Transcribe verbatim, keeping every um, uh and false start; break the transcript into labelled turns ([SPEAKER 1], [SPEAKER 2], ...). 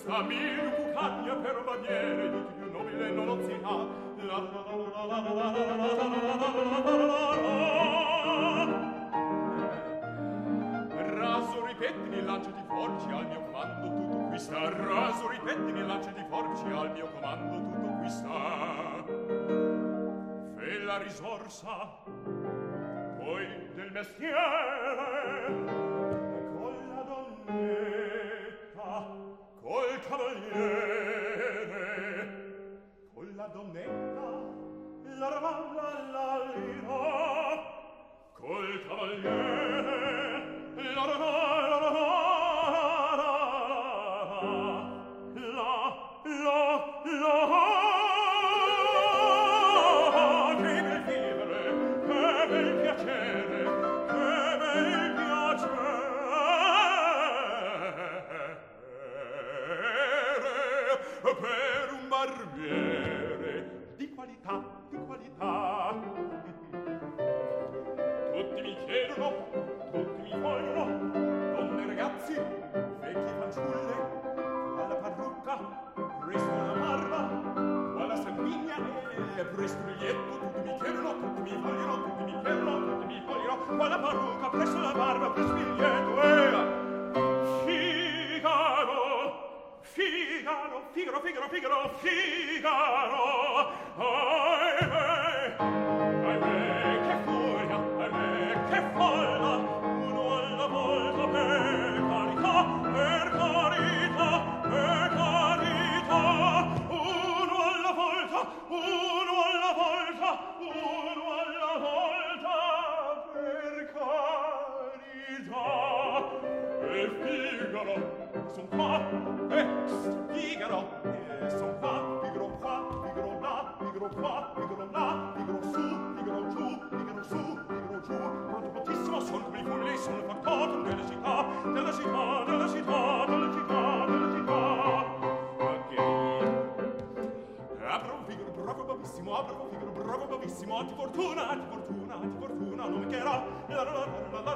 [SPEAKER 1] questa mille cucagna per baviere di più nobile non si ha. La la la la la la la la la. Raso ripettimi lanciati forci al mio comando tutto qui sta. Raso ripettimi lanciati forci al mio comando tutto qui sta. Fe la risorsa poi del mestiere con la donnetta col cavaliere con la donnetta la la la la la col cavaliere la la la la la la la che bel vivere che bel piacere che bel piacere per un barbiere di qualità, di qualità. Tutti mi chiedono, tutti mi vogliono, donne e ragazzi, vecchi fanciulle, alla parrucca, presto alla barba, alla sanguigna e presto il biglietto. Tutti mi chiedono, tutti mi vogliono, tutti mi chiedono, tutti mi vogliono, alla parrucca, presto alla barba, presto il biglietto. E Figaro, Figaro, Figaro, Figaro, Figaro, Figaro, ahimè, ahimè, che furia, ahimè, che folla, uno alla volta, per carità, per carità, per carità, uno alla volta, uno alla volta, uno alla volta, per carità. E Figaro, son qua, ex Figaro, e son qua, Figaro qua, Figaro là, Figaro qua, Figaro là, Figaro su, Figaro giù, Figaro su, Figaro giù, quanto potissimo son come i fulli, son il factotum della città, della città, della città, della città, della città. Ok. Apro un Figaro, bravo bravissimo, apro un Figaro, bravo bravissimo, a ti fortuna, a ti fortuna, a ti fortuna, non mi chiederà, la la la la la